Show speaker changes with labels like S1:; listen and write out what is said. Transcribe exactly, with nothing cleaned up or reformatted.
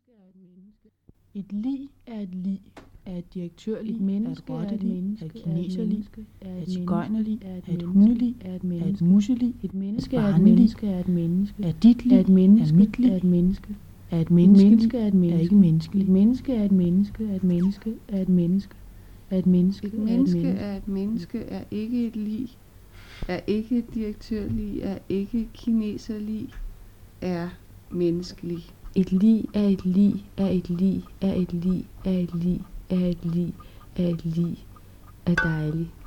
S1: Et lig er et lig, er et direktørlig,
S2: Et menneske
S1: er et
S2: er et
S1: rottelig,
S2: menneske,
S1: er et
S2: er et
S1: kineserlig,
S2: menneske, er
S1: er
S2: et
S1: et sigøjnerlig,
S2: menneske, er et
S1: er et
S2: menneske,
S1: hundelig,
S2: er et
S1: er et
S2: menneske.
S1: muselig,
S2: Et menneske
S1: er
S2: er
S1: et
S2: et
S1: barnelig,
S2: menneske, er et menneske,
S1: er dit
S2: er
S1: lig,
S2: et menneske,
S1: er mit lig,
S2: er et menneske.
S1: er et
S2: Et
S1: menneske,
S2: menneske er et
S1: er
S2: menneske.
S1: ikke menneskelig.
S2: Et menneske er et menneske, er et menneske, er et menneske, er et menneske,
S3: Et
S2: er et
S3: menneske
S2: menneske.
S3: er et menneske, er ikke et lig, er ikke et direktørlig, er ikke kineserlig, er menneskelig.
S2: Et lig er et lig, er et lig, er et lig, er et lig, er et lig, er et lig, er dejlig.